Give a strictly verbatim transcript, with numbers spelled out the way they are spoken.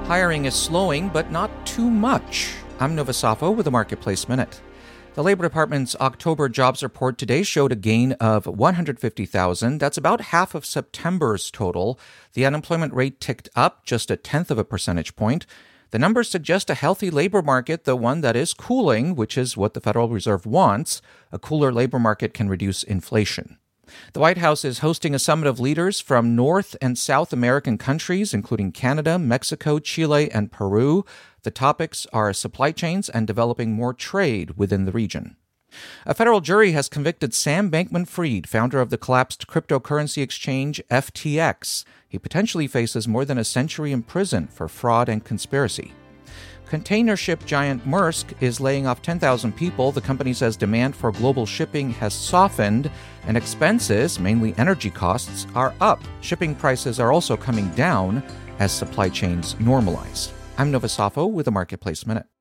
Hiring is slowing, but not too much. I'm Nova Safo with the Marketplace Minute. The Labor Department's October jobs report today showed a gain of one hundred fifty thousand. That's about half of September's total. The unemployment rate ticked up just a tenth of a percentage point. The numbers suggest a healthy labor market, though one that is cooling, which is what the Federal Reserve wants. A cooler labor market can reduce inflation. The White House is hosting a summit of leaders from North and South American countries, including Canada, Mexico, Chile, and Peru. The topics are supply chains and developing more trade within the region. A federal jury has convicted Sam Bankman-Fried, founder of the collapsed cryptocurrency exchange F T X. He potentially faces more than a century in prison for fraud and conspiracy. Container ship giant Maersk is laying off ten thousand people. The company says demand for global shipping has softened, and expenses, mainly energy costs, are up. Shipping prices are also coming down as supply chains normalize. I'm Nova Safo with the Marketplace Minute.